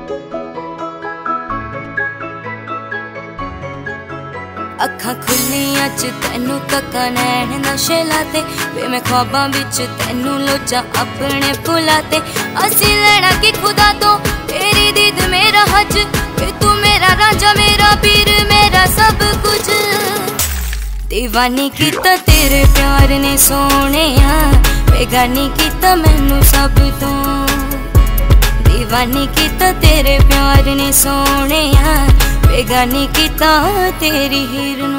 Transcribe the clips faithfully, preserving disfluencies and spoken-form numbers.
अखां खुलियां च तैनू तक्का नैन नशे लाते वे मैं ख्वाबां विच तैनू लोचा अपने भुलाते असी लैना कि खुदा तो तेरी दीद मेरा हज वे तू मेरा रांझा मेरा पीर मेरा सब कुछ दीवानी कीता तेरे प्यार ने सोहणिया बेगानी कीता मैनू सब तो दीवानी कीता तेरे प्यार ने सोहणिया बेगानी कीता तेरी हीर नू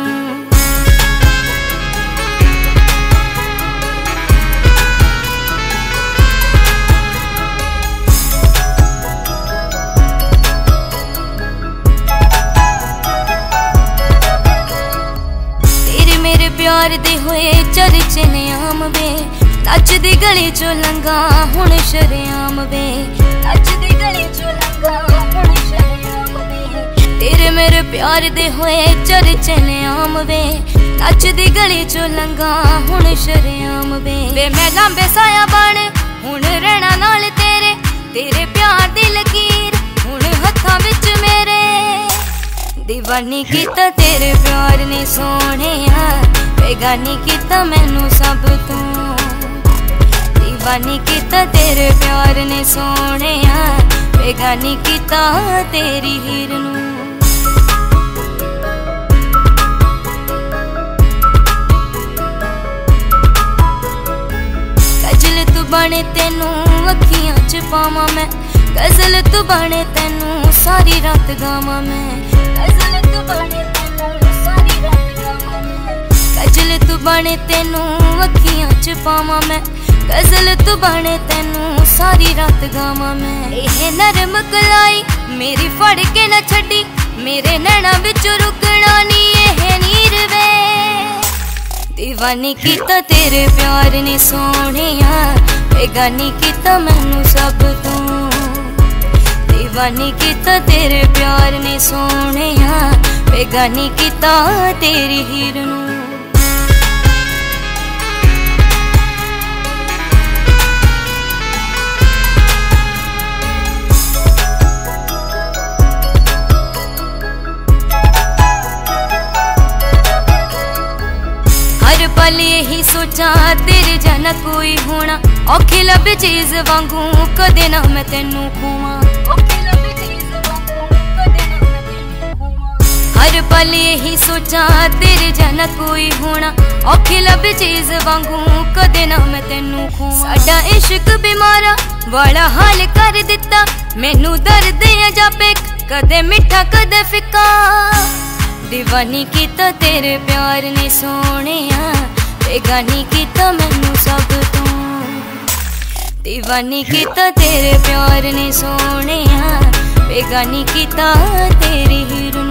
तेरे मेरे प्यार दे होए चर्चे ने आम वे नचदी गली चो लंघा हुण शरेआम वे नचदी गली चो लंघा हुण शरेआम वे तेरे मेरे प्यार दे होए चर्चे ने आम वे नचदी गली चो लंघा हुण शरेआम वे वे मैं लांबे साया बन हुण रहना नाल तेरे तेरे प्यार दी लकीर हुण हत्थां विच मेरे दीवानी कीता तेरे प्यार ने सोहणिया बेगानी कीता मैनू सब तू दीवानी कीता तेरे प्यार ने सोहणिया बेगानी कीता तेरी हीर नू गजल तू बने तेनू अखियां च पावां मैं गजल तू बने तेनू सारी रात गावां मैं गजल तू बने तेनू सारी रात गावां मैं गजल तू बने तेनू अखियां च पावां मैं गजल तू बने तेनू सारी रात गावां मैं एह नरम कलाई मेरी फड़ के न छड्डी मेरे नैना विच रुकना नी एह नीर वे दीवानी कीता तेरे प्यार ने सोहणिया बेगानी कीता मैनू सब तू दीवानी कीता तेरे प्यार ने सोहणिया बेगानी कीता तेरी हीर नू पल यही सोचा तेरे जाना कोई होना औखी लब चीज वांगू कदे ना मैं तेनू खोवां हर पल यही सोचा तेरे जाना कोई होना औखी लब चीज वांगू कदे ना मैं तेनू खोवां साडा इश्क बीमारा वाला हाल कर दिता मैनू दर्द जापे कदे मिठा कदे फिका दीवानी कीता तेरे प्यार ने सोहणिया बेगानी कीता मैनू सब तू दीवानी कीता तेरे प्यार ने सोहणिया बेगानी कीता तेरी हीर